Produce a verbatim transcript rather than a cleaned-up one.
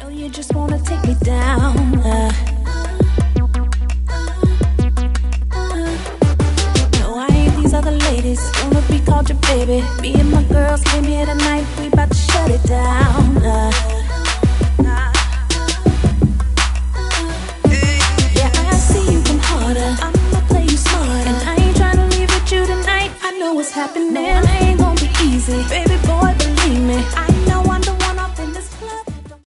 know you just wanna take me down. Uh, no, I ain't these other ladies. Wanna be called your baby. Me and my girls came here tonight. We about to shut it down. Uh, yeah, I see you come harder. I'ma play you smarter. And I ain't tryna leave with you tonight. I know what's happening. I ain't gonna be easy, baby.